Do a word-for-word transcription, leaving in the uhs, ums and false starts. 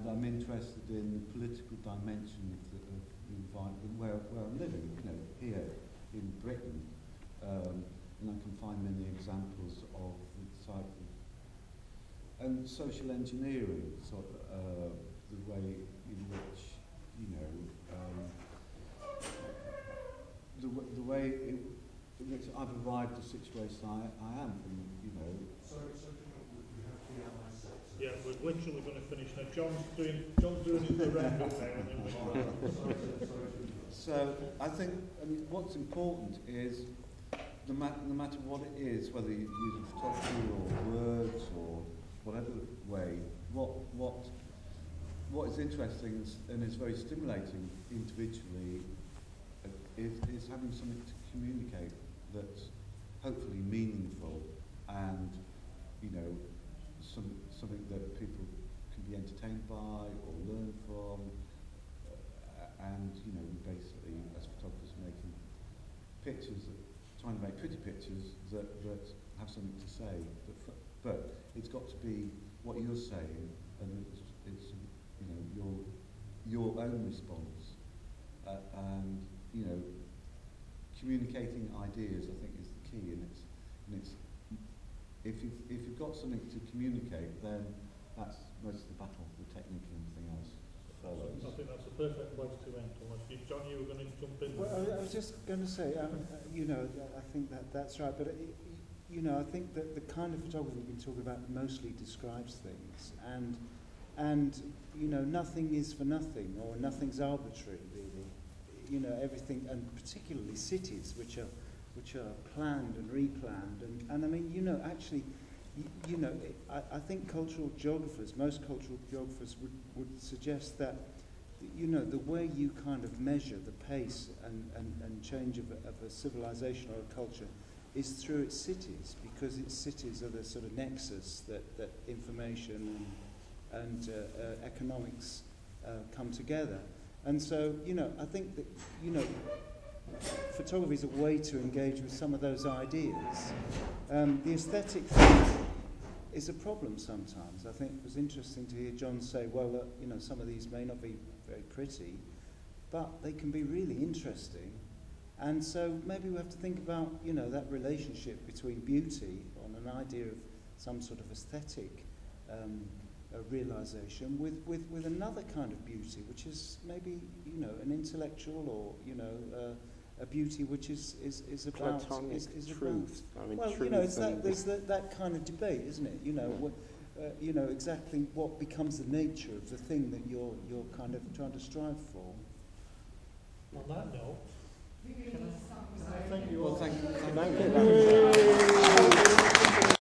I'm interested in the political dimension of the, of the environment where, where I'm living, you know, here in Britain. Um, and I can find many examples of the type of, and social engineering, sort of, uh, the way in which, you know, um, the, w the way in, in which I've arrived at the situation I, I am, and, you know. Sorry, sorry, we have to be out by six. Yeah, we're literally going to finish now. John's doing, John's doing his referendum now, and then we're So I think, I mean, what's important is, no, ma no matter what it is, whether you use photography or words or whatever way, what what what is interesting and is very stimulating individually uh, is, is having something to communicate that's hopefully meaningful and, you know, some something that people can be entertained by or learn from. And, you know, we basically, as photographers, making pictures, that, trying to make pretty pictures that, that have something to say. But, f but it's got to be what you're saying, and it's, it's you know, your your own response. Uh, and, you know, communicating ideas, I think, is the key. And it's, and it's if you've if you've got something to communicate, then that's most of the battle. The technique and everything else follows. I think that's a perfect place to end. Unless you, John, you were going to jump in. Well, I, I was just going to say, um, uh, you know, I think that that's right. But, it, you know, I think that the kind of photography we've been talking about mostly describes things. And, and you know, nothing is for nothing, or nothing's arbitrary, really. You know, everything, and particularly cities, which are, which are planned and replanned. And, and I mean, you know, actually, you, you know, it, I, I think cultural geographers, most cultural geographers would, would suggest that, you know, the way you kind of measure the pace and, and, and change of a, of a civilization or a culture is through its cities, because its cities are the sort of nexus that, that information and, and uh, uh, economics uh, come together. And so, you know, I think that, you know, photography is a way to engage with some of those ideas. Um, the aesthetic thing is a problem sometimes. I think it was interesting to hear John say, well, uh, you know, some of these may not be very pretty, but they can be really interesting. And so maybe we have to think about, you know, that relationship between beauty on an idea of some sort of aesthetic um, uh, realization with, with, with another kind of beauty, which is maybe, you know, an intellectual or, you know, uh, a beauty which is, is, is about... Platonic is, is truth. About, I mean, well, truth you know, it's that, there's that, that kind of debate, isn't it? You know, what, uh, you know, exactly what becomes the nature of the thing that you're, you're kind of trying to strive for. On that note, We really can need I, to stop. can I thank you Well, all? thank you. Thank you.